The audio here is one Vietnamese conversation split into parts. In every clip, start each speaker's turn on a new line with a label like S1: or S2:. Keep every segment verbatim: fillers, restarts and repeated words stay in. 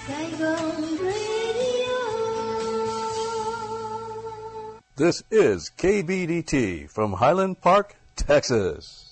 S1: Saigon Radio.
S2: This is K B D T from Highland Park, Texas.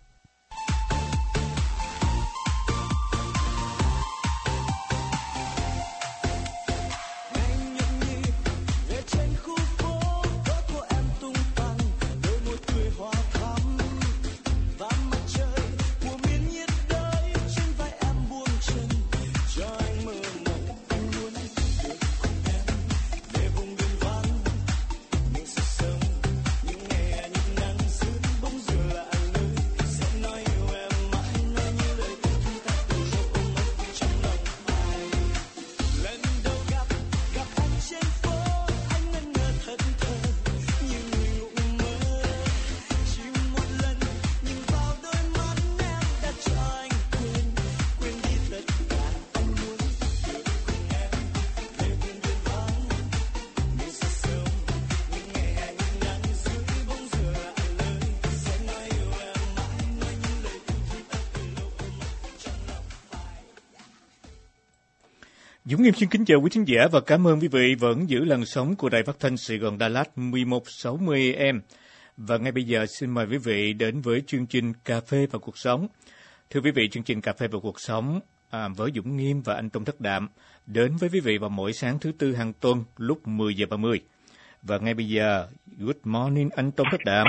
S3: Dũng Nghiêm xin kính chào quý thính giả và cảm ơn quý vị vẫn giữ làn sóng của Đài Phát thanh Sài Gòn Đà Lạt mười một sáu mươi A M. Và ngay bây giờ xin mời quý vị đến với chương trình Cà phê và cuộc sống. Thưa quý vị, chương trình Cà phê và cuộc sống à, với Dũng Nghiêm và anh Tôn Thất Đạm đến với quý vị vào mỗi sáng thứ tư hàng tuần lúc mười giờ ba mươi. Và ngay bây giờ, good morning anh Tôn Thất Đạm.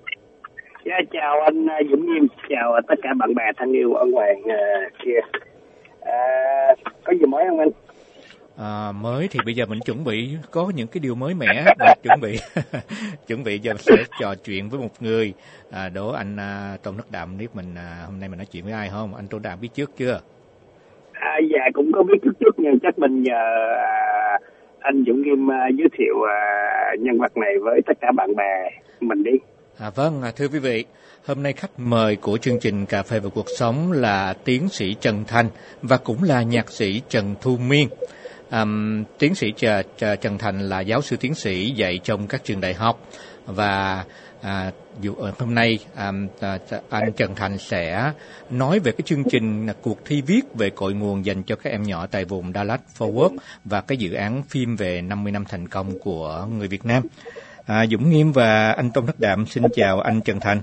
S4: Dạ, chào anh Dũng Nghiêm, chào tất cả bạn bè thân yêu ở ngoài uh, kia. À, có gì mới không anh?
S3: À, mới thì bây giờ mình chuẩn bị có những cái điều mới mẻ và chuẩn bị chuẩn bị giờ sẽ trò chuyện với một người. À, đố anh à, Tôn Thất Đạm biết mình à, hôm nay mình nói chuyện với ai không? Anh Tôn Thất Đạm biết trước chưa?
S4: À, dạ cũng có biết trước trước nhưng chắc mình nhờ à, anh Dũng Nghiêm à, giới thiệu à, nhân vật này với tất cả bạn bè mình đi.
S3: À, vâng, à, thưa quý vị, hôm nay khách mời của chương trình Cà phê và cuộc sống là tiến sĩ Trần Thành và cũng là nhạc sĩ Trần Thu Miên. À, tiến sĩ Trà, Trà, Trần Thành là giáo sư tiến sĩ dạy trong các trường đại học và à, dù, hôm nay à, à, anh Trần Thành sẽ nói về cái chương trình cuộc thi viết về cội nguồn dành cho các em nhỏ tại vùng Dallas Fort Worth và cái dự án phim về năm mươi năm thành công của người Việt Nam. À, Dũng Nghiêm và anh Tôn Thất Đạm xin chào anh Trần Thành.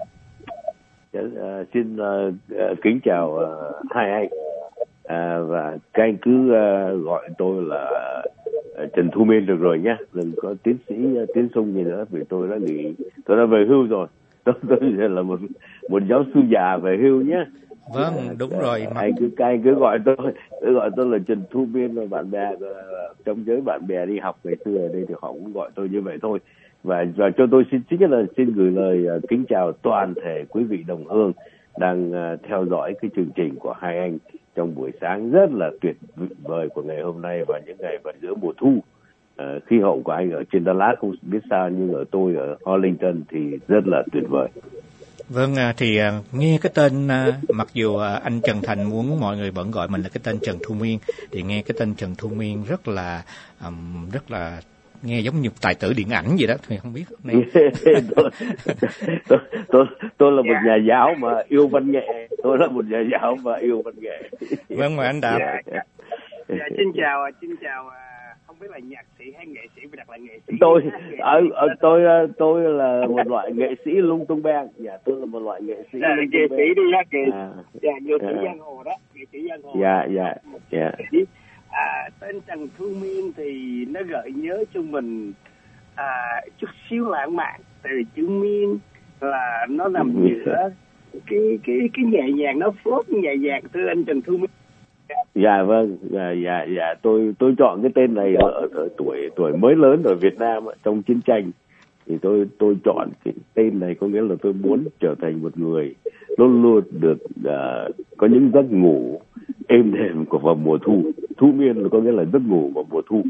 S5: Uh, xin uh, kính chào uh, hai anh uh, và các anh cứ uh, gọi tôi là uh, Trần Thu Miên được rồi nhé, đừng có tiến sĩ uh, tiến sung gì nữa vì tôi đã nghỉ, tôi đã về hưu rồi. Tôi, tôi là một một giáo sư già về hưu nhé.
S3: Vâng, đúng uh, rồi.
S5: Anh cứ các anh cứ gọi tôi cứ gọi tôi là Trần Thu Miên, và bạn bè uh, trong giới bạn bè đi học ngày xưa ở đây thì họ cũng gọi tôi như vậy thôi. Và, và cho tôi xin chính là xin gửi lời uh, kính chào toàn thể quý vị đồng hương đang uh, theo dõi cái chương trình của hai anh trong buổi sáng rất là tuyệt vời của ngày hôm nay và những ngày vào giữa mùa thu. Uh, khí hậu của anh ở trên Dallas không biết sao, nhưng ở tôi ở Arlington thì rất là tuyệt vời.
S3: Vâng, thì uh, nghe cái tên uh, mặc dù uh, anh Trần Thành muốn mọi người vẫn gọi mình là cái tên Trần Thu Miên, thì nghe cái tên Trần Thu Miên rất là um, rất là nghe giống như tài tử điện ảnh vậy đó, thì không biết này.
S5: tôi, tôi, tôi, tôi là một nhà giáo mà yêu văn nghệ, tôi là một nhà giáo mà yêu văn nghệ.
S3: Vâng, mời anh Đạm.
S4: Dạ, dạ. Dạ, xin chào, xin chào, không biết là nhạc sĩ hay nghệ sĩ, phải đặt là nghệ sĩ.
S5: Tôi, ở, ở, tôi, tôi là một loại nghệ sĩ lung tung beng. Dạ, tôi là một loại nghệ sĩ.
S4: Dạ, nghệ sĩ đi ha, nghệ, à, dạ, nghệ sĩ giang hồ đó, nghệ sĩ giang hồ.
S5: Dạ, dạ, dạ.
S4: À, tên Trần Thu Miên thì nó gợi nhớ cho mình à, chút xíu lãng mạn, tại vì chữ Miên là nó nằm giữa cái cái cái nhẹ nhàng, nó phốt nhẹ nhàng. Thưa anh Trần Thu Miên.
S5: Dạ vâng, dạ dạ dạ tôi tôi chọn cái tên này ở, ở, ở tuổi tuổi mới lớn ở Việt Nam trong chiến tranh, thì tôi tôi chọn cái tên này có nghĩa là tôi muốn trở thành một người luôn luôn được uh, có những giấc ngủ êm đềm của vào mùa thu. Thu Miên là có nghĩa là giấc ngủ vào mùa thu.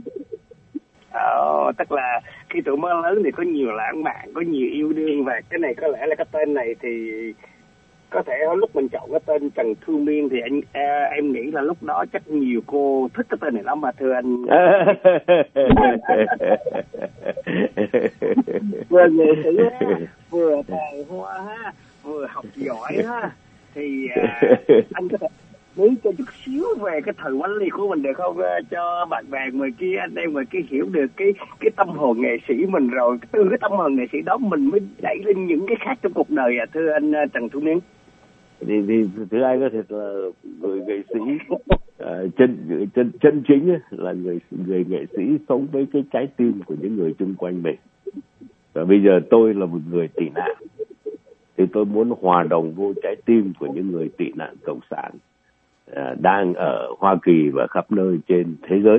S4: Ờ, tức là khi tuổi mới lớn thì có nhiều lãng mạn, có nhiều yêu đương, và cái này có lẽ là cái tên này thì có thể lúc mình chọn cái tên Trần Thu Miên thì anh à, em nghĩ là lúc đó chắc nhiều cô thích cái tên này lắm mà thưa anh. Vừa nghệ sĩ ha, vừa tài hoa ha, vừa học giỏi ha, thì à, anh có thể nghĩ cho chút xíu về cái thời quản lý của mình được không, cho bạn bè người kia, anh em người kia hiểu được cái cái tâm hồn nghệ sĩ mình, rồi từ cái tâm hồn nghệ sĩ đó mình mới đẩy lên những cái khác trong cuộc đời à, thưa anh Trần Thu Miên.
S5: Thì, thì thứ hai có thể là người nghệ sĩ uh, chân chân chân chính ấy, là người người nghệ sĩ sống với cái trái tim của những người xung quanh mình. Và bây giờ tôi là một người tị nạn, thì tôi muốn hòa đồng vô trái tim của những người tị nạn cộng sản uh, đang ở Hoa Kỳ và khắp nơi trên thế giới.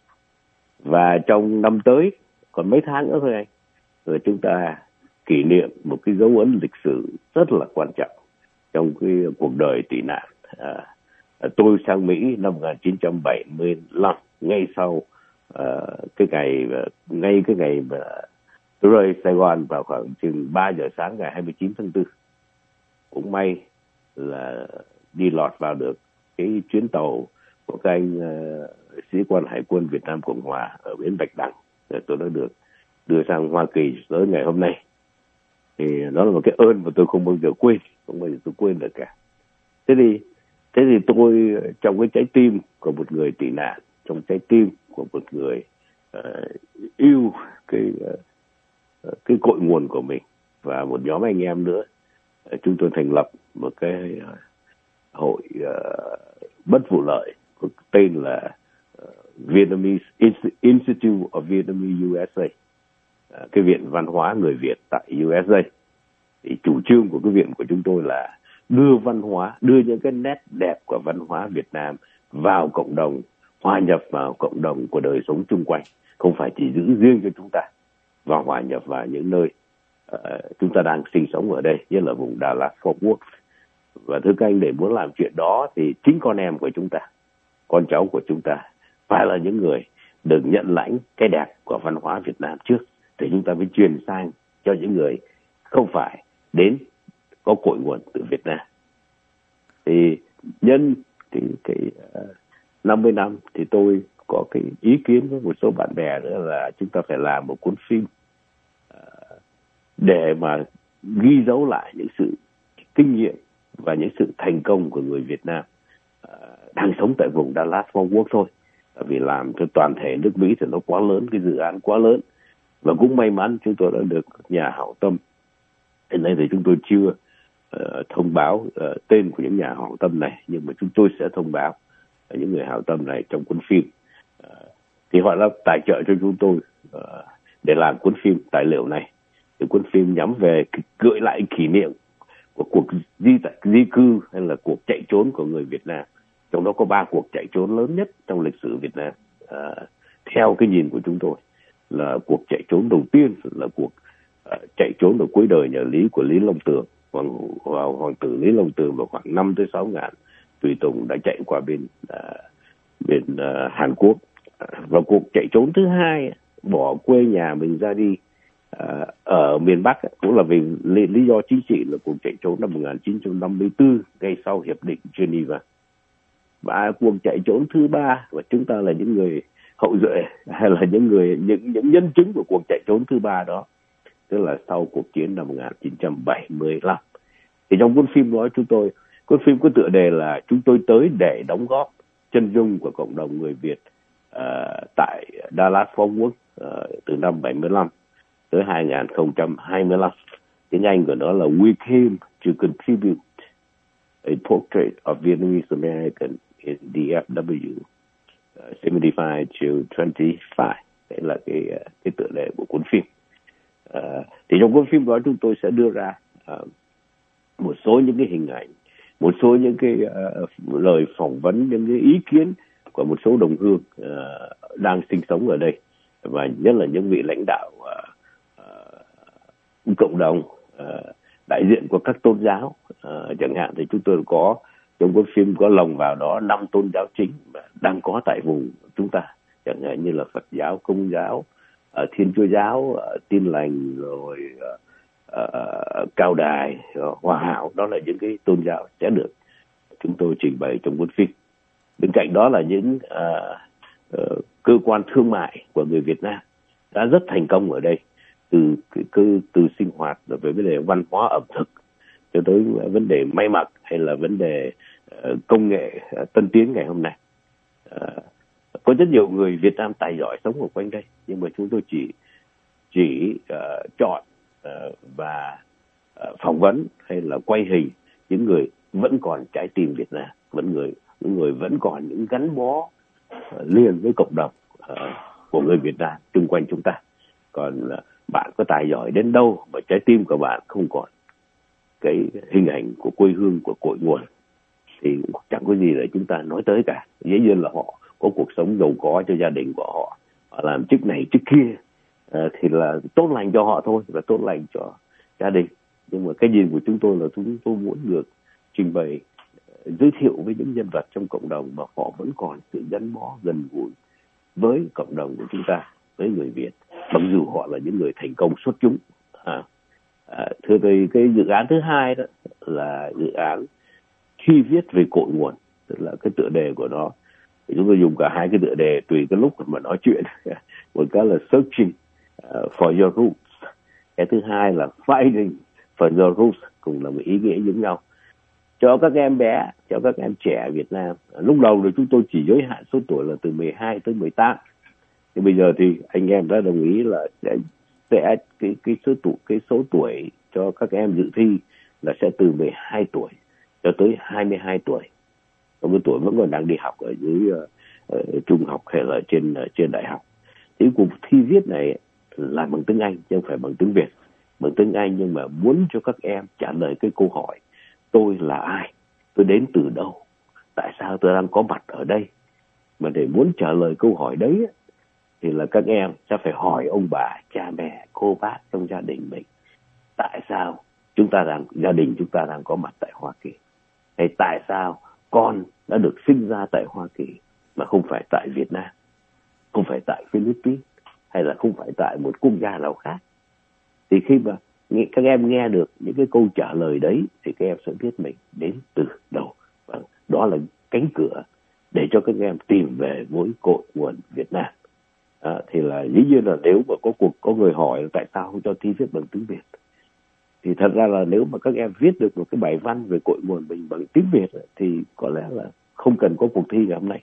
S5: Và trong năm tới, còn mấy tháng nữa thôi anh, rồi chúng ta kỷ niệm một cái dấu ấn lịch sử rất là quan trọng trong cái cuộc đời tị nạn. À, tôi sang Mỹ năm một nghìn chín trăm bảy mươi lăm, ngay sau à, cái ngày ngay cái ngày mà tôi rời Sài Gòn vào khoảng chừng ba giờ sáng ngày hai mươi chín tháng tư. Cũng may là đi lọt vào được cái chuyến tàu của các anh uh, sĩ quan Hải quân Việt Nam Cộng Hòa ở bến Bạch Đằng, rồi tôi đã được đưa sang Hoa Kỳ tới ngày hôm nay. Thì đó là một cái ơn mà tôi không bao giờ quên, không bao giờ tôi quên được cả. Thế thì thế thì tôi trong cái trái tim của một người tị nạn, trong trái tim của một người uh, yêu cái uh, cái cội nguồn của mình và một nhóm anh em nữa, uh, chúng tôi thành lập một cái uh, hội uh, bất vụ lợi có tên là uh, Vietnamese Institute of Vietnamese u ét a, uh, cái viện văn hóa người Việt tại u ét a. Thì chủ trương của cái viện của chúng tôi là đưa văn hóa, đưa những cái nét đẹp của văn hóa Việt Nam vào cộng đồng, hòa nhập vào cộng đồng của đời sống chung quanh, không phải chỉ giữ riêng cho chúng ta, và hòa nhập vào những nơi uh, chúng ta đang sinh sống ở đây, như là vùng Đà Lạt, Fort Worth. Và thưa các anh, để muốn làm chuyện đó thì chính con em của chúng ta, con cháu của chúng ta phải là những người được nhận lãnh cái đẹp của văn hóa Việt Nam trước, thì chúng ta mới truyền sang cho những người không phải đến có cội nguồn từ Việt Nam. Thì nhân thì cái uh, năm mươi năm thì tôi có cái ý kiến với một số bạn bè nữa là chúng ta phải làm một cuốn phim uh, để mà ghi dấu lại những sự kinh nghiệm và những sự thành công của người Việt Nam uh, đang sống tại vùng Đà Lạt, Fort Worth thôi. Vì làm cho toàn thể nước Mỹ thì nó quá lớn, cái dự án quá lớn. Và cũng may mắn chúng tôi đã được nhà hảo tâm. Hiện nay thì chúng tôi chưa uh, thông báo uh, tên của những nhà hảo tâm này, nhưng mà chúng tôi sẽ thông báo uh, những người hảo tâm này trong cuốn phim. Uh, thì họ đã tài trợ cho chúng tôi uh, để làm cuốn phim tài liệu này. Thì cuốn phim nhắm về gợi lại kỷ niệm của cuộc di, di cư hay là cuộc chạy trốn của người Việt Nam. Trong đó có ba cuộc chạy trốn lớn nhất trong lịch sử Việt Nam. Uh, theo cái nhìn của chúng tôi, là cuộc chạy trốn đầu tiên là cuộc uh, chạy trốn ở cuối đời nhà Lý của Lý Long Tường. Hoàng, hoàng, hoàng tử Lý Long Tường vào khoảng năm tới sáu ngàn tùy tùng đã chạy qua bên uh, bên uh, Hàn Quốc. Uh, và cuộc chạy trốn thứ hai, bỏ quê nhà mình ra đi uh, ở miền Bắc, cũng là vì lý, lý do chính trị, là cuộc chạy trốn năm một nghìn chín trăm năm mươi tư ngay sau hiệp định Geneva. Và cuộc chạy trốn thứ ba, và chúng ta là những người hậu duệ hay là những người những những nhân chứng của cuộc chạy trốn thứ ba đó, tức là sau cuộc chiến năm một nghìn chín trăm bảy mươi lăm. Thì trong cuốn phim đó chúng tôi, cuốn phim có tựa đề là Chúng tôi tới để đóng góp chân dung của cộng đồng người Việt uh, tại Dallas Fort Worth uh, từ năm bảy mươi lăm tới hai nghìn không trăm hai mươi lăm. Tiếng Anh của nó là We Came to Contribute a Portrait of Vietnamese American in the F W uh, seventy-five to twenty-five. Đấy là cái cái tựa đề của cuốn phim. Uh, thì trong cuốn phim đó chúng tôi sẽ đưa ra uh, một số những cái hình ảnh, một số những cái uh, lời phỏng vấn, những cái ý kiến của một số đồng hương uh, đang sinh sống ở đây, và nhất là những vị lãnh đạo uh, uh, cộng đồng, uh, đại diện của các tôn giáo. Uh, chẳng hạn thì chúng tôi có trong cuốn phim có lồng vào đó năm tôn giáo chính mà đang có tại vùng chúng ta, chẳng hạn như là Phật giáo, Công giáo, uh, Thiên Chúa giáo, uh, Tin Lành, rồi uh, uh, Cao Đài, uh, Hòa Hảo. Đó là những cái tôn giáo sẽ được chúng tôi trình bày trong cuốn phim. Bên cạnh đó là những uh, uh, cơ quan thương mại của người Việt Nam đã rất thành công ở đây, từ từ, từ sinh hoạt về vấn đề văn hóa ẩm thực cho tới vấn đề may mặc hay là vấn đề uh, công nghệ uh, tân tiến ngày hôm nay. Uh, có rất nhiều người Việt Nam tài giỏi sống ở quanh đây, nhưng mà chúng tôi chỉ chỉ uh, chọn uh, và uh, phỏng vấn hay là quay hình những người vẫn còn trái tim Việt Nam, vẫn người những người vẫn còn những gắn bó uh, liền với cộng đồng uh, của người Việt Nam xung quanh chúng ta. Còn uh, bạn có tài giỏi đến đâu mà trái tim của bạn không còn cái hình ảnh của quê hương, của cội nguồn, thì chẳng có gì để chúng ta nói tới cả. Dĩ nhiên là họ có cuộc sống giàu có cho gia đình của họ, họ làm chức này chức kia, à, thì là tốt lành cho họ thôi, và tốt lành cho gia đình. Nhưng mà cái nhìn của chúng tôi là chúng tôi muốn được trình bày, giới thiệu với những nhân vật trong cộng đồng mà họ vẫn còn sự gắn bó gần gũi với cộng đồng của chúng ta, với người Việt, mặc dù họ là những người thành công xuất chúng. À, à, thưa tôi, cái dự án thứ hai đó là dự án khi viết về cội nguồn, tức là cái tựa đề của nó, chúng tôi dùng cả hai cái tựa đề tùy cái lúc mà nói chuyện. Một cái là Searching uh, for your roots, cái thứ hai là Finding for your roots, cùng là một ý nghĩa giống nhau. Cho các em bé, cho các em trẻ Việt Nam, lúc đầu thì chúng tôi chỉ giới hạn số tuổi là từ mười hai tới mười tám, nhưng bây giờ thì anh em đã đồng ý là sẽ sẽ cái cái số tuổi cái số tuổi cho các em dự thi là sẽ từ mười hai tuổi cho tới hai mươi hai tuổi. Trong cái tuổi vẫn còn đang đi học ở dưới uh, uh, trung học hay là trên uh, trên đại học. Thì cuộc thi viết này là bằng tiếng Anh chứ không phải bằng tiếng Việt. Bằng tiếng Anh nhưng mà muốn cho các em trả lời cái câu hỏi: tôi là ai, tôi đến từ đâu, tại sao tôi đang có mặt ở đây. Mà để muốn trả lời câu hỏi đấy thì là các em sẽ phải hỏi ông bà, cha mẹ, cô bác trong gia đình mình: tại sao chúng ta đang gia đình chúng ta đang có mặt tại Hoa Kỳ, hay tại sao con đã được sinh ra tại Hoa Kỳ mà không phải tại Việt Nam, không phải tại Philippines, hay là không phải tại một quốc gia nào khác. Thì khi mà các em nghe được những cái câu trả lời đấy thì các em sẽ biết mình đến từ đâu. Và đó là cánh cửa để cho các em tìm về với cội nguồn Việt Nam. À, thì là dĩ nhiên là nếu mà có cuộc có người hỏi là tại sao không cho thi viết bằng tiếng Việt, thì thật ra là nếu mà các em viết được một cái bài văn về cội nguồn mình bằng tiếng Việt thì có lẽ là không cần có cuộc thi ngày hôm nay.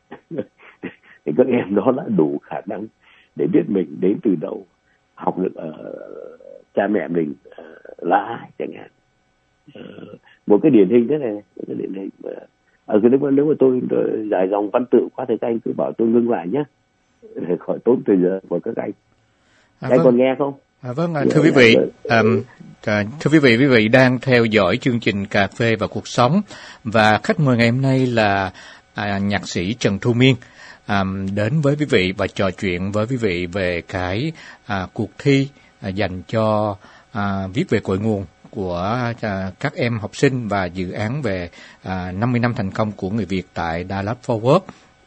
S5: Thì các em đó đã đủ khả năng để biết mình đến từ đâu, học được ở uh, cha mẹ mình uh, là ai chẳng hạn. Uh, một cái điển hình thế này, một cái điển hình mà ở cái nếu mà nếu mà tôi dài dòng văn tự quá thì các anh cứ bảo tôi ngưng lại nhé, để khỏi tốn thời giờ của các anh. À, anh vâng. Còn nghe không?
S3: À, vâng, à, thưa quý vị, à, à, thưa quý vị, quý vị đang theo dõi chương trình Cà phê và cuộc sống, và khách mời ngày hôm nay là à, nhạc sĩ Trần Thu Miên à, đến với quý vị và trò chuyện với quý vị về cái à, cuộc thi à, dành cho à, viết về cội nguồn của à, các em học sinh và dự án về à, năm mươi năm thành công của người Việt tại Dallas Fort Worth.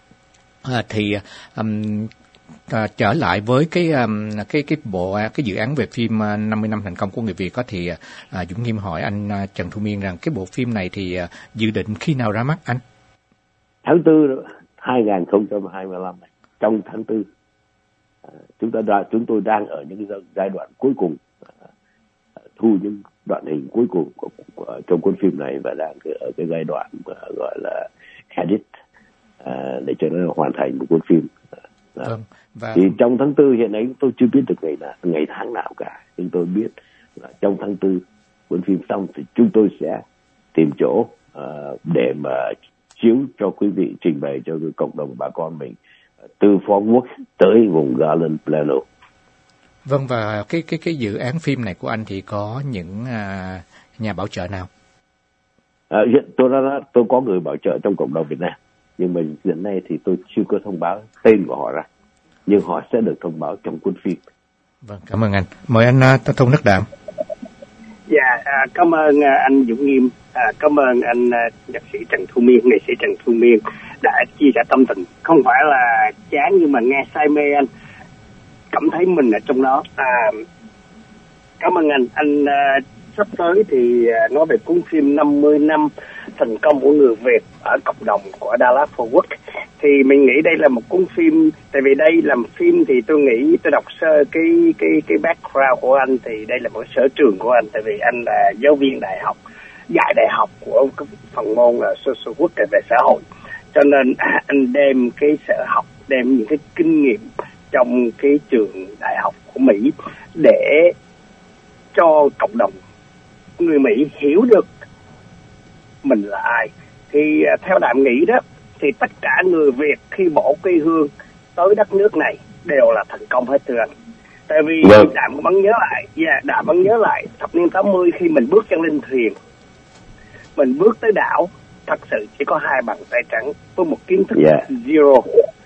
S3: À, thì um, À, trở lại với cái um, cái cái bộ cái dự án về phim uh, năm mươi năm thành công của người Việt có thì uh, Dũng Nghiêm hỏi anh uh, Trần Thu Miên rằng cái bộ phim này thì uh, dự định khi nào ra mắt anh?
S5: Tháng tư hai nghìn không trăm hai mươi lăm này, trong tháng tư à, chúng ta đã, chúng tôi đang ở những cái giai đoạn cuối cùng, à, thu những đoạn hình cuối cùng của, của, trong cuốn phim này, và đang ở cái giai đoạn uh, gọi là edit à, để cho nó hoàn thành một cuốn phim. Vâng, và... Thì trong tháng tư hiện nay tôi chưa biết được ngày nào, ngày tháng nào cả, nhưng tôi biết là trong tháng tư cuốn phim xong thì chúng tôi sẽ tìm chỗ uh, để mà chiếu cho quý vị, trình bày cho cộng đồng bà con mình từ Fort Worth tới vùng Garland Plano.
S3: Vâng, và cái cái cái dự án phim này của anh thì có những uh, nhà bảo trợ nào?
S5: À, hiện tôi đã tôi có người bảo trợ trong cộng đồng Việt Nam, nhưng mà hiện nay thì tôi chưa có thông báo tên của họ ra, nhưng họ sẽ được thông báo trong cuốn phim.
S3: Vâng, cảm ơn anh. Mời anh uh, Thông Đức Đạm.
S4: Dạ, à, cảm ơn uh, anh Dũng Nghiêm, à, cảm ơn anh uh, nhạc sĩ Trần Thu Miên, nghệ sĩ Trần Thu Miên đã chia sẻ tâm tình. Không phải là chán nhưng mà nghe say mê anh, cảm thấy mình ở trong đó. À, cảm ơn anh. Anh uh, sắp tới thì uh, nói về cuốn phim năm mươi năm thành công của người Việt ở cộng đồng của Dallas Fort Worth. Thì mình nghĩ đây là một cuốn phim, tại vì đây làm phim thì tôi nghĩ tôi đọc sơ cái cái cái background của anh thì đây là một sở trường của anh, tại vì anh là giáo viên đại học dạy đại học của cái phần môn là social work về xã hội, cho nên à, anh đem cái sở học, đem những cái kinh nghiệm trong cái trường đại học của Mỹ để cho cộng đồng người Mỹ hiểu được mình là ai. Thì à, theo Đạm nghĩ đó, thì tất cả người Việt khi bỏ quê hương tới đất nước này đều là thành công hết thưa anh. Tại vì
S5: Vâng.
S4: Đạm vẫn nhớ lại, yeah, Đạm vẫn nhớ lại thập niên tám mươi khi mình bước chân lên thuyền, mình bước tới đảo, thật sự chỉ có hai bàn tay trắng với một kiến thức
S5: Yeah.
S4: zero.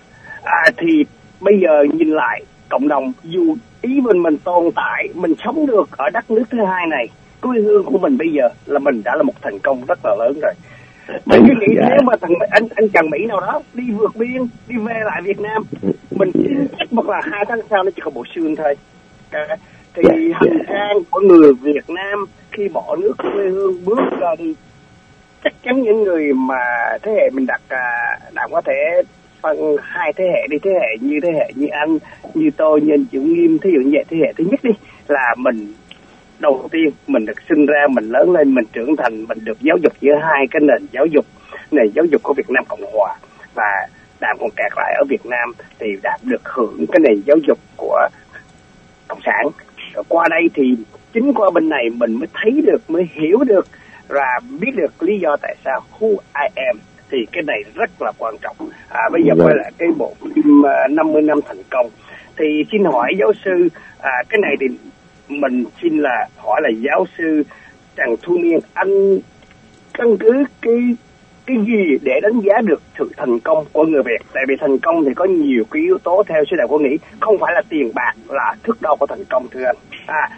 S4: À, thì bây giờ nhìn lại cộng đồng, dù ý mình mình tồn tại, mình sống được ở đất nước thứ hai này, quê hương của mình bây giờ là mình đã là một thành công rất là lớn rồi. Mình cứ nghĩ
S5: Yeah.
S4: nếu mà thằng anh anh chàng Mỹ nào đó đi vượt biên, đi về lại Việt Nam, mình tin chắc một là hai tháng sau nó chỉ có bộ xương thôi. À, thì
S5: Yeah,
S4: hành
S5: yeah.
S4: trang của người Việt Nam khi bỏ nước quê hương bước ra đi, chắc chắn những người mà thế hệ mình đặt à, Đạm có thể phân hai thế hệ đi, thế hệ như thế hệ như anh, như tôi, như anh Chủ Nghiêm, thí dụ như vậy. Thế hệ thứ nhất đi là mình đầu tiên mình được sinh ra, mình lớn lên, mình trưởng thành, mình được giáo dục giữa hai cái nền giáo dục, nền giáo dục của Việt Nam Cộng Hòa và Đạm còn kẹt lại ở Việt Nam thì Đạm được hưởng cái nền giáo dục của Cộng sản. Rồi qua đây thì chính qua bên này mình mới thấy được, mới hiểu được và biết được lý do tại sao who I am. Thì cái này rất là quan trọng. À, bây giờ quay lại cái bộ phim uh, năm mươi năm thành công. Thì xin hỏi giáo sư, à, cái này thì mình xin là hỏi là giáo sư Trần Thu Miên, anh căn cứ cái cái gì để đánh giá được sự thành công của người Việt? Tại vì thành công thì có nhiều cái yếu tố theo sư đạo của nghĩ, không phải là tiền bạc là thước đo của thành công thưa anh. À,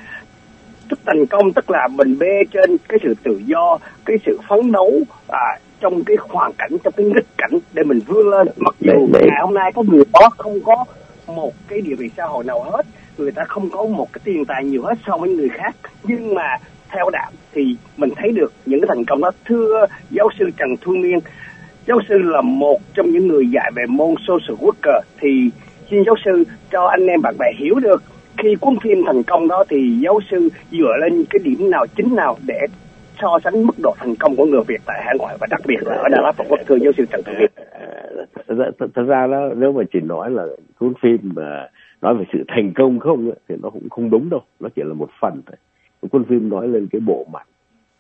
S4: tức thành công tức là mình bê trên cái sự tự do, cái sự phấn đấu à, trong cái hoàn cảnh, trong cái nghịch cảnh để mình vươn lên. Mặc dù
S5: Đấy, đấy.
S4: ngày hôm nay có người đó không có một cái địa vị xã hội nào hết, người ta không có một cái tiền tài nhiều hết so với người khác, nhưng mà theo Đạm thì mình thấy được những cái thành công đó. Thưa giáo sư Trần Thu Miên, giáo sư là một trong những người dạy về môn social worker, thì xin giáo sư cho anh em bạn bè hiểu được khi cuốn phim thành công đó thì giáo sư dựa lên cái điểm nào, chính nào để so sánh mức độ thành công của người Việt tại hải ngoại và đặc biệt là ở Đà Lạt, Phật thưa giáo sư Trần Thu Miên.
S5: Thật ra, thật, thật ra đó, nếu mà chỉ nói là cuốn phim mà nói về sự thành công không thì nó cũng không đúng đâu, nó chỉ là một phần thôi. Cuốn phim nói lên cái bộ mặt,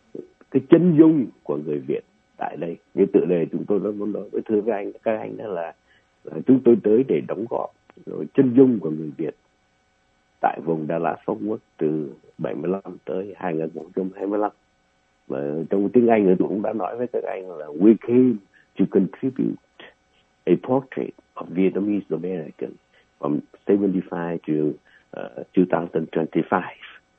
S5: cái chân dung của người Việt tại đây. Như tựa đề chúng tôi đã muốn nói với thưa với anh, các anh đó là, là chúng tôi tới để đóng góp rồi chân dung của người Việt tại vùng Đà Lạt Phúc Quốc từ bảy mươi lăm tới hai nghìn không trăm hai mươi lăm. Và trong tiếng Anh tôi cũng đã nói với các anh là we came to contribute a portrait of Vietnamese American from seventy-five to uh, twenty twenty-five.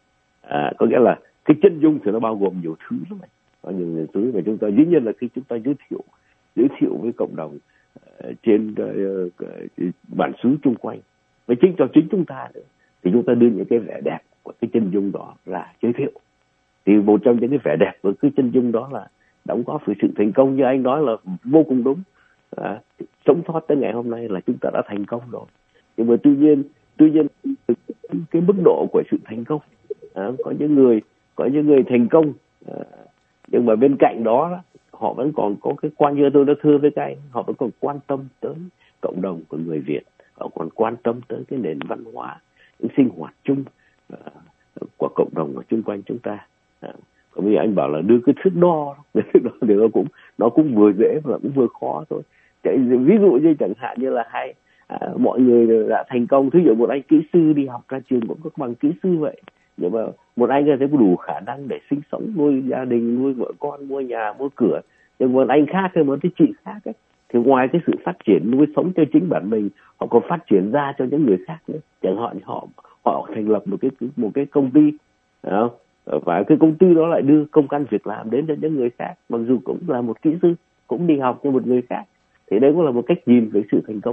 S5: À, có nghĩa là cái chân dung thì nó bao gồm nhiều thứ lắm, có nhiều, nhiều thứ mà chúng ta dĩ nhiên là khi chúng ta giới thiệu giới thiệu với cộng đồng uh, trên uh, bản xứ chung quanh, và chính cho chính chúng ta nữa, thì chúng ta đưa những cái vẻ đẹp của cái chân dung đó là giới thiệu. Thì một trong những cái vẻ đẹp của cái chân dung đó là đóng góp với sự thành công, như anh nói là vô cùng đúng. À, sống sót tới ngày hôm nay là chúng ta đã thành công rồi. Nhưng mà tuy nhiên tuy nhiên cái mức độ của sự thành công, à, có những người có những người thành công, à, nhưng mà bên cạnh đó họ vẫn còn có cái quan, như tôi đã thưa với các anh, họ vẫn còn quan tâm tới cộng đồng của người Việt, họ còn quan tâm tới cái nền văn hóa, những sinh hoạt chung uh, của cộng đồng ở chung quanh chúng ta. Uh, còn bây giờ anh bảo là đưa cái thước đo thì nó cũng nó cũng vừa dễ và cũng vừa khó thôi. Chạy, ví dụ như chẳng hạn như là hai à, mọi người đã thành công, thí dụ một anh kỹ sư đi học ra trường cũng có bằng kỹ sư vậy, nhưng mà một anh có đủ khả năng để sinh sống, nuôi gia đình, nuôi vợ con, mua nhà, mua cửa. Nhưng một anh khác hay một cái chị khác ấy, thì ngoài cái sự phát triển nuôi sống cho chính bản mình, họ còn phát triển ra cho những người khác nữa. Chẳng hạn họ họ thành lập một cái một cái công ty, không? Và cái công ty đó lại đưa công ăn việc làm đến cho những người khác, mặc dù cũng là một kỹ sư, cũng đi học như một người khác. Thì đấy cũng là một cách nhìn về sự thành công.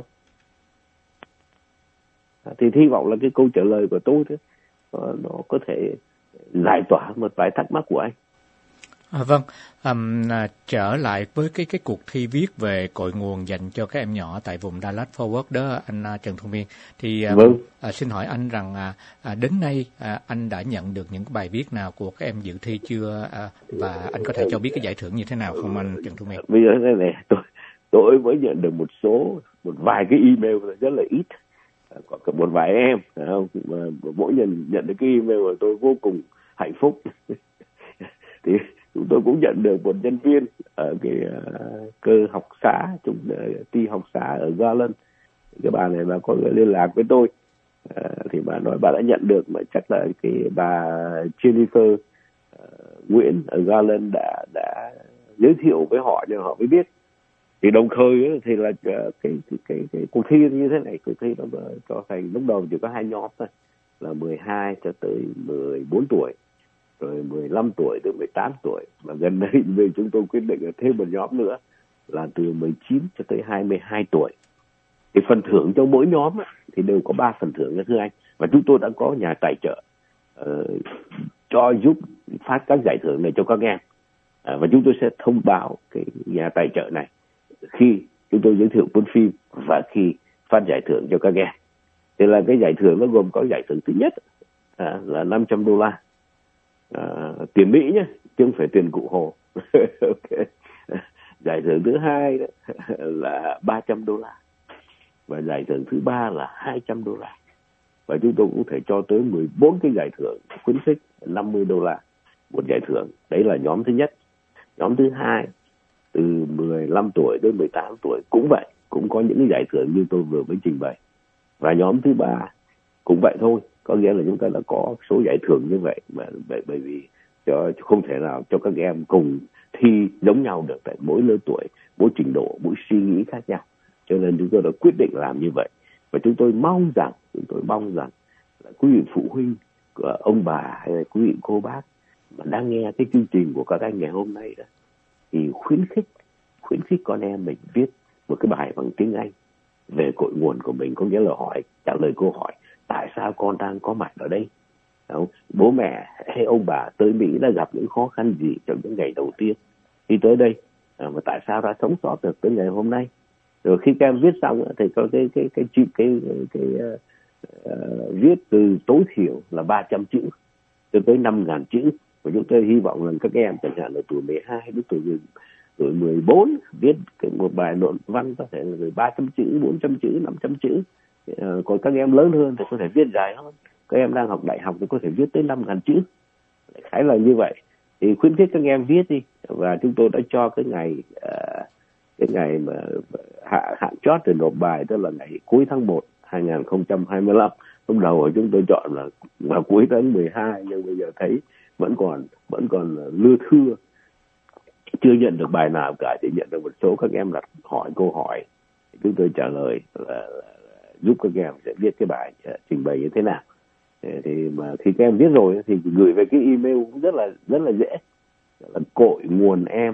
S5: Thì hy vọng là cái câu trả lời của tôi đó, nó có thể giải tỏa một vài thắc mắc của anh.
S3: À, vâng, um, à, trở lại với cái cái cuộc thi viết về cội nguồn dành cho các em nhỏ tại vùng Dallas Fort Worth đó, anh à, Trần Thu Miên, thì um,
S5: Vâng.
S3: à, xin hỏi anh rằng à, à, đến nay à, anh đã nhận được những cái bài viết nào của các em dự thi chưa, à, và anh có thể cho biết cái giải thưởng như thế nào không anh Trần Thu Miên?
S5: Bây giờ thế này, tôi tôi mới nhận được một số, một vài cái email rất là ít, có một vài em, phải không? Mà mỗi lần nhận được cái email của tôi vô cùng hạnh phúc. Thì chúng tôi cũng nhận được một nhân viên ở cái uh, cơ học xã, trung uh, ty học xã ở Garland. Cái bà này bà có liên lạc với tôi, uh, thì bà nói bà đã nhận được, mà chắc là cái bà Jennifer uh, Nguyễn ở Garland đã đã giới thiệu với họ cho họ mới biết. Thì đồng thời ấy, thì là cái cái cái, cái cuộc thi như thế này, cuộc thi nó cho thành lúc đầu chỉ có hai nhóm thôi, là mười hai cho tới mười bốn tuổi, rồi mười lăm tuổi tới mười tám tuổi, và gần đây vì chúng tôi quyết định là thêm một nhóm nữa là từ mười chín cho tới hai mươi hai tuổi. Thì phần thưởng cho mỗi nhóm ấy, thì đều có ba phần thưởng, thưa anh, và chúng tôi đã có nhà tài trợ uh, cho giúp phát các giải thưởng này cho các em, uh, và chúng tôi sẽ thông báo cái nhà tài trợ này khi chúng tôi giới thiệu cuốn phim và khi phát giải thưởng cho các em. Thì là cái giải thưởng nó gồm có giải thưởng thứ nhất à, là năm trăm đô la à, tiền Mỹ nhé, chứ không phải tiền cụ Hồ. Okay. Giải thưởng thứ hai là ba trăm đô la, và giải thưởng thứ ba là hai trăm đô la, và chúng tôi cũng thể cho tới mười bốn cái giải thưởng khuyến khích năm mươi đô la một giải thưởng. Đấy là nhóm thứ nhất. Nhóm thứ hai từ mười lăm tuổi đến mười tám tuổi cũng vậy, cũng có những giải thưởng như tôi vừa mới trình bày. Và nhóm thứ ba cũng vậy thôi, có nghĩa là chúng ta đã có số giải thưởng như vậy, mà bởi, bởi vì cho, không thể nào cho các em cùng thi giống nhau được, tại mỗi lứa tuổi, mỗi trình độ, mỗi suy nghĩ khác nhau, cho nên chúng tôi đã quyết định làm như vậy. Và chúng tôi mong rằng, chúng tôi mong rằng là quý vị phụ huynh, ông bà hay là quý vị cô bác mà đang nghe cái chương trình của các anh ngày hôm nay đó, thì khuyến khích khuyến khích con em mình viết một cái bài bằng tiếng Anh về cội nguồn của mình, có nghĩa là hỏi, trả lời câu hỏi tại sao con đang có mặt ở đây, không? Bố mẹ hay ông bà tới Mỹ đã gặp những khó khăn gì trong những ngày đầu tiên khi tới đây, à, mà tại sao đã sống sót được tới ngày hôm nay. Rồi khi các em viết xong thì có cái cái cái cái, cái, cái, cái uh, uh, viết từ tối thiểu là ba trăm chữ cho tới năm nghìn chữ. Và chúng tôi hy vọng rằng các em chẳng hạn là tuổi mười hai đến tuổi tuổi mười bốn viết một bài luận văn có thể là từ ba trăm chữ, bốn trăm chữ, năm trăm chữ. À, còn các em lớn hơn thì có thể viết dài hơn. Các em đang học đại học thì có thể viết tới năm nghìn chữ. Khá là như vậy. Thì khuyến khích các em viết đi. Và chúng tôi đã cho cái ngày uh, cái ngày mà hạ, hạn chót để nộp bài, tức là ngày cuối tháng một hai nghìn không trăm hai mươi lăm. Lúc đầu chúng tôi chọn là vào cuối tháng mười hai, nhưng bây giờ thấy vẫn còn vẫn còn lưa thưa, chưa nhận được bài nào cả, chỉ nhận được một số các em đặt hỏi câu hỏi, chúng tôi trả lời là, là, là giúp các em sẽ viết cái bài uh, trình bày như thế nào. Thì mà khi các em viết rồi thì gửi về cái email cũng rất là rất là dễ, là cội nguồn em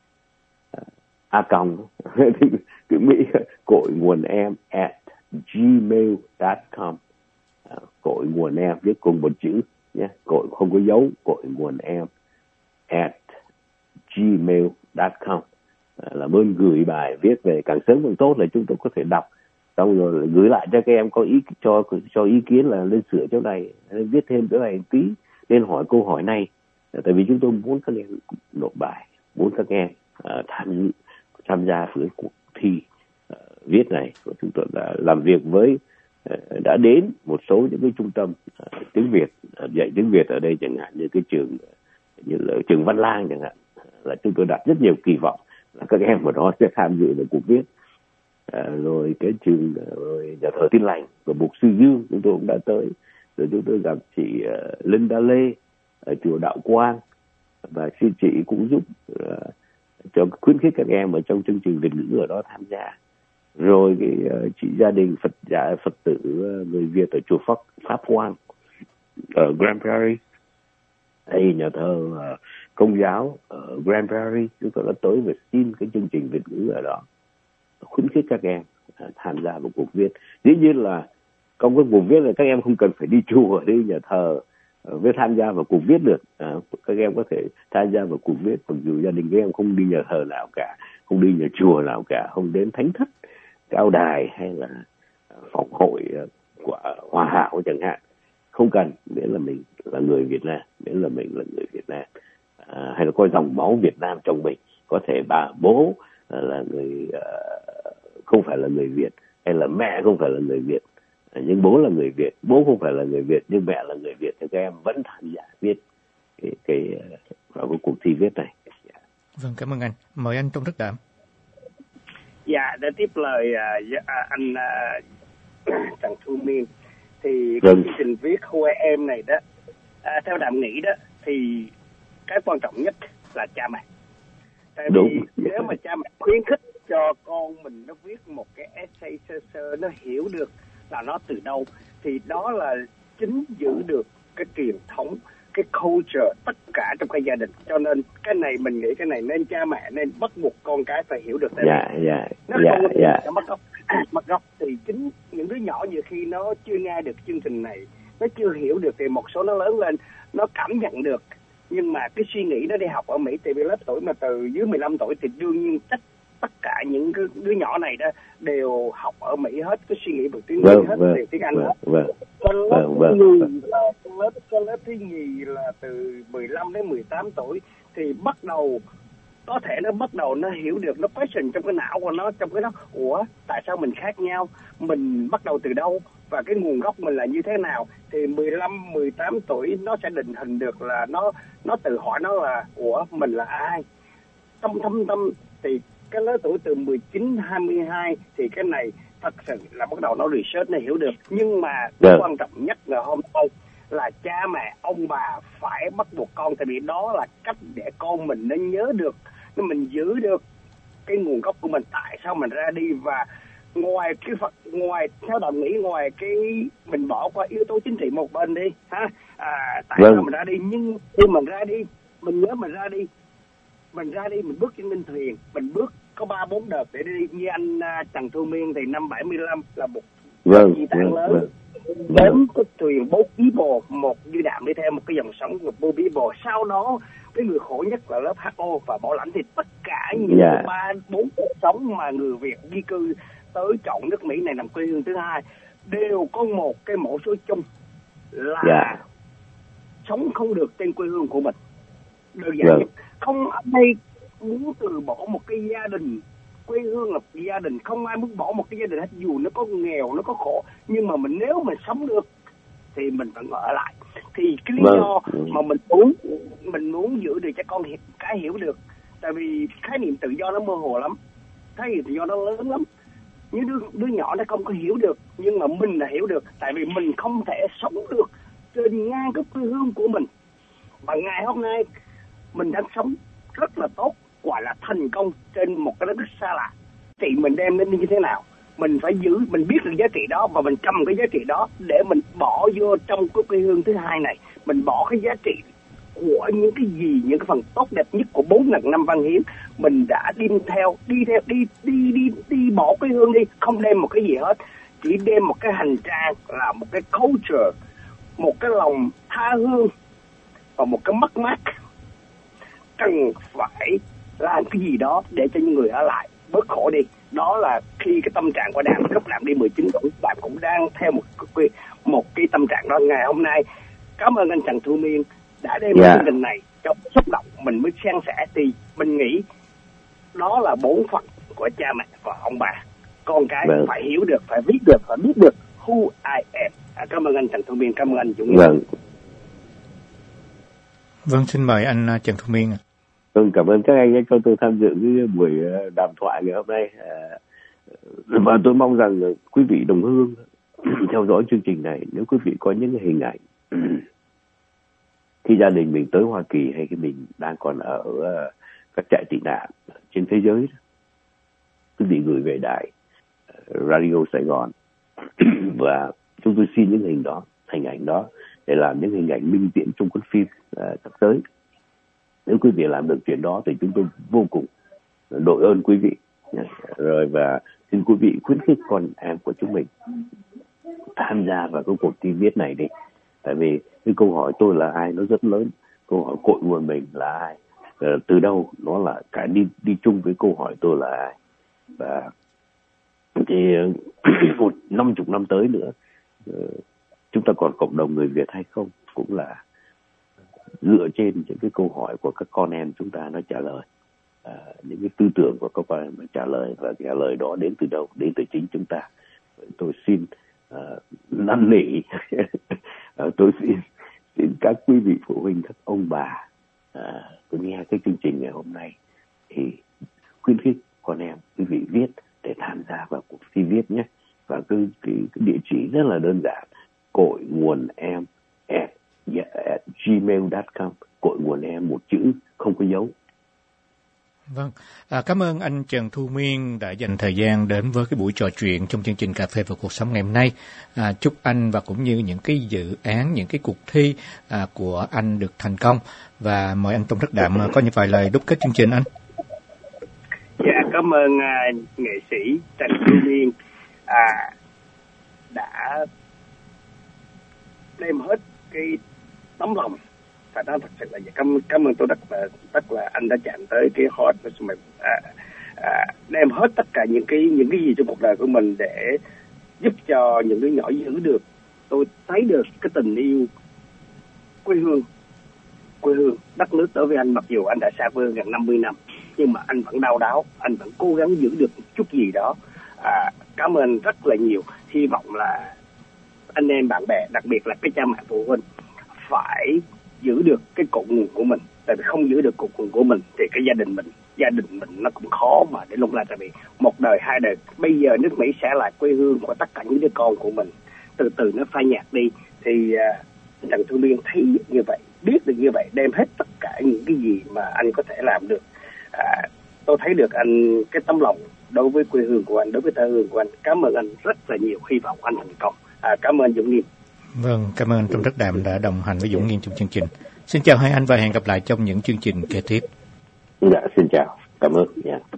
S5: a còng thì cái Mỹ cội nguồn em at gmail chấm com, à, cội nguồn em viết cùng một chữ nhé, cội không có dấu, cội nguồn em at gmail chấm com. À, làm ơn gửi bài viết về càng sớm càng tốt, là chúng tôi có thể đọc xong rồi gửi lại cho các em có ý cho cho ý kiến là lên sửa chỗ này, viết thêm chỗ này một tí, nên hỏi câu hỏi này. À, tại vì chúng tôi muốn các em nộp bài, muốn các em uh, tham dự tham gia với cuộc thi uh, viết này. Và chúng tôi đã làm việc với uh, đã đến một số những cái trung tâm uh, tiếng Việt, uh, dạy tiếng Việt ở đây, chẳng hạn như cái trường như là trường Văn Lang chẳng hạn, là chúng tôi đặt rất nhiều kỳ vọng là các em ở đó sẽ tham dự được cuộc viết. À, rồi cái trường rồi nhà thờ Tin Lành của mục sư Dương chúng tôi cũng đã tới, rồi chúng tôi gặp chị uh, Linda Lê ở chùa Đạo Quang, và sư chị cũng giúp uh, cho khuyến khích các em ở trong chương trình Việt ngữ ở đó tham gia. Rồi cái uh, chị gia đình Phật giả Phật tử uh, người Việt ở chùa Pháp Pháp Quang ở Grand Prairie, hay nhà thờ uh, Công giáo ở Grand Prairie, chúng tôi đã tới và xin cái chương trình Việt ngữ ở đó, khuyến khích các em uh, tham gia vào cuộc viết. Dĩ nhiên là trong cái cuộc viết này các em không cần phải đi chùa, đi nhà thờ với tham gia vào cuộc viết được. À, các em có thể tham gia vào cuộc viết mặc dù gia đình các em không đi nhà thờ nào cả, không đi nhà chùa nào cả, không đến thánh thất, cao đài hay là phòng hội của Hòa Hảo chẳng hạn. Không cần, miễn là mình là người Việt Nam, miễn là mình là người Việt Nam, à, hay là có dòng máu Việt Nam trong mình. Có thể bà bố là người uh, không phải là người Việt, hay là mẹ không phải là người Việt, nhưng bố là người Việt. Bố không phải là người Việt nhưng mẹ là người Việt, thì các em vẫn tham gia viết cái, cái vào cái cuộc thi viết này.
S3: Vâng, cảm ơn anh. Mời anh Tôn Đức Đảm.
S4: Dạ, để tiếp lời uh, anh uh, Trần Thu Miên, thì
S5: vâng.
S4: chương trình viết Who I Am này đó, à, theo Đàm nghĩ đó, thì cái quan trọng nhất là cha mẹ. Tại
S5: Đúng.
S4: vì nếu mà cha mẹ khuyến khích cho con mình nó viết một cái essay sơ sơ, nó hiểu được là nó từ đâu, thì đó là chính giữ được cái truyền thống, cái culture, tất cả trong cái gia đình. Cho nên cái này mình nghĩ cái này nên cha mẹ nên bắt buộc con cái phải hiểu được. Tại
S5: dạ, dạ,
S4: nó
S5: dạ,
S4: không
S5: dạ.
S4: nó mất gốc. Mất gốc thì chính những đứa nhỏ nhiều khi nó chưa nghe được chương trình này, nó chưa hiểu được, thì một số nó lớn lên nó cảm nhận được, nhưng mà cái suy nghĩ nó đi học ở Mỹ, tại vì lớp tuổi mà từ dưới mười lăm tuổi thì đương nhiên tất tất cả những cái đứa nhỏ này đó đều học ở Mỹ hết, cái suy nghĩ bằng tiếng
S5: vâng,
S4: Mỹ hết,
S5: vâng,
S4: đều tiếng Anh
S5: vâng,
S4: hết.
S5: vâng,
S4: Con lớp
S5: vâng, vâng,
S4: thứ
S5: vâng.
S4: nhì là con lớp con lớp thứ nhì là từ mười lăm đến mười tám tuổi thì bắt đầu có thể nó bắt đầu nó hiểu được, nó question trong cái não của nó, trong cái nó ủa tại sao mình khác nhau, mình bắt đầu từ đâu và cái nguồn gốc mình là như thế nào. Thì mười lăm mười tám tuổi nó sẽ định hình được là nó nó tự hỏi nó là ủa mình là ai. Tâm thâm tâm thì cái lứa tuổi từ mười chín hai mươi hai thì cái này thật sự là bắt đầu nó research, nó hiểu được. Nhưng mà cái
S5: Yeah.
S4: quan trọng nhất là hôm nay là cha mẹ ông bà phải bắt buộc con, tại vì đó là cách để con mình nó nhớ được, nó mình giữ được cái nguồn gốc của mình, tại sao mình ra đi. Và ngoài cái Phật, ngoài theo Đàm nghĩ, ngoài cái mình bỏ qua yếu tố chính trị một bên đi ha, à, tại
S5: Vâng.
S4: sao mình ra đi, nhưng khi mình ra đi mình nhớ mình ra đi mình ra đi mình bước trên minh thuyền, mình bước có ba bốn đợt để đi. Như anh uh, Trần Thu Miên thì năm bảy mươi lăm là một
S5: Vâng,
S4: di tản
S5: vâng,
S4: lớn,
S5: vâng.
S4: đến cái thuyền Bố Bí Bồ, một dư đạm đi theo một cái dòng sóng của Bố Bí Bồ. Sau đó cái người khổ nhất là lớp hát o và Bảo Lãnh, thì tất cả những
S5: Yeah.
S4: ba bốn cuộc sống mà người Việt di cư tới chọn nước Mỹ này làm quê hương thứ hai đều có một cái mẫu số chung là
S5: Yeah.
S4: sống không được trên quê hương của mình. Đơn giản
S5: Vâng.
S4: nhất, không ai muốn từ bỏ một cái gia đình, quê hương là một gia đình, không ai muốn bỏ một cái gia đình hết, dù nó có nghèo, nó có khổ, nhưng mà mình nếu mình sống được thì mình vẫn ở lại. Thì cái lý
S5: Vâng.
S4: do mà mình muốn mình muốn giữ được cho con hiểu, cái hiểu được, tại vì khái niệm tự do nó mơ hồ lắm, khái niệm tự do nó lớn lắm. Những đứa, đứa nhỏ nó không có hiểu được, nhưng mà mình là hiểu được, tại vì mình không thể sống được trên ngang cái quê hương của mình. Và ngày hôm nay mình đang sống rất là tốt, gọi là thành công trên một cái đất nước xa lạ. Thì mình đem đến như thế nào, mình phải giữ, mình biết được giá trị đó và mình cầm cái giá trị đó để mình bỏ vô trong cái quê hương thứ hai này. Mình bỏ cái giá trị của những cái gì, những cái phần tốt đẹp nhất của bốn ngàn năm văn hiến, mình đã đi theo, đi theo, đi đi đi đi bỏ quê hương đi, không đem một cái gì hết, chỉ đem một cái hành trang là một cái culture, một cái lòng tha hương và một cái mất mát. Cần phải làm cái gì đó để cho những người ở lại bớt khổ đi. Đó là khi cái tâm trạng của Đàm, lúc Đàm đi mười chín tuổi, Đàm cũng đang theo một cái, một cái tâm trạng đó. Ngày hôm nay cảm ơn anh Trần Thu Miên đã đem
S5: Yeah.
S4: chương trình này cho xúc động, mình mới san sẻ. Thì mình nghĩ đó là bổn phận của cha mẹ và ông bà. Con cái
S5: Vâng.
S4: phải hiểu được, phải viết được, phải biết được who I am. À, cảm ơn anh Trần Thu Miên, cảm ơn anh Dũng.
S5: Vâng.
S3: Vâng, xin mời anh uh, Trần Thu Miên.
S5: Vâng, cảm ơn các anh đã cho tôi tham dự cái buổi đàm thoại ngày hôm nay. À, và tôi mong rằng quý vị đồng hương theo dõi chương trình này, nếu quý vị có những hình ảnh khi gia đình mình tới Hoa Kỳ hay khi mình đang còn ở uh, các trại tị nạn trên thế giới, quý vị gửi về đài uh, Radio Sài Gòn và chúng tôi xin những hình đó, hình ảnh đó để làm những hình ảnh minh tiễn trong cuốn phim uh, sắp tới. Nếu quý vị làm được chuyện đó thì chúng tôi vô cùng đội ơn quý vị. Rồi và xin quý vị khuyến khích con em của chúng mình tham gia vào cái cuộc thi viết này đi. Tại vì cái câu hỏi tôi là ai nó rất lớn. Câu hỏi cội nguồn mình là ai, ờ, từ đâu, nó là cả đi đi chung với câu hỏi tôi là ai. Và thì một năm chục năm tới nữa, uh, chúng ta còn cộng đồng người Việt hay không cũng là dựa trên những cái câu hỏi của các con em chúng ta nó trả lời, uh, những cái tư tưởng của các con em nó trả lời, và trả lời đó đến từ đâu? Đến từ chính chúng ta. Tôi xin uh, năn nỉ, uh, tôi xin xin các quý vị phụ huynh, các ông bà, uh, tôi nghe cái chương trình ngày hôm nay thì khuyến khích con em quý vị viết để tham gia vào cuộc thi viết nhé. Và cái, cái, cái địa chỉ rất là đơn giản, cội nguồn em at, at gmail chấm com, cội nguồn em một chữ không có dấu.
S3: Vâng, à, cảm ơn anh Trần Thu Miên đã dành thời gian đến với cái buổi trò chuyện trong chương trình Cà phê và cuộc sống ngày hôm nay. À, chúc anh và cũng như những cái dự án, những cái cuộc thi à, của anh được thành công. Và mời anh Tôn Đức Đạm có những vài lời đúc kết chương trình anh.
S4: Dạ, cảm ơn uh, nghệ sĩ Trần Thu Miên à, đã đem hết cái tấm lòng. Phải nói thật sự là cảm, cảm ơn tôi rất là rất là anh đã chạm tới cái heart của mình, à, à, đem hết tất cả những cái những cái gì trong cuộc đời của mình để giúp cho những đứa nhỏ giữ được. Tôi thấy được cái tình yêu quê hương, quê hương đất nước đối với anh. Mặc dù anh đã xa quê hương gần năm mươi năm, nhưng mà anh vẫn đau đáu, anh vẫn cố gắng giữ được một chút gì đó. À, cảm ơn rất là nhiều. Hy vọng là anh em bạn bè, đặc biệt là cái cha mẹ phụ huynh phải giữ được cái cội nguồn của mình. Tại vì không giữ được cội nguồn của mình thì cái gia đình mình, gia đình mình nó cũng khó mà để lung lại. Tại vì một đời, hai đời, bây giờ nước Mỹ sẽ là quê hương của tất cả những đứa con của mình. Từ từ nó phai nhạt đi. Thì uh, Trần Thu Miên thấy như vậy, biết được như vậy, đem hết tất cả những cái gì mà anh có thể làm được. À, tôi thấy được anh cái tấm lòng đối với quê hương của anh, đối với quê hương của anh. Cảm ơn anh rất là nhiều, hy vọng anh thành công. À, cảm ơn Dũng Nghiêm.
S3: Vâng, cảm ơn Tôn Đức Đạm đã đồng hành với Dũng Nghiêm trong chương trình. Xin chào hai anh và hẹn gặp lại trong những chương trình kế tiếp.
S5: Dạ, xin chào, cảm ơn. Yeah.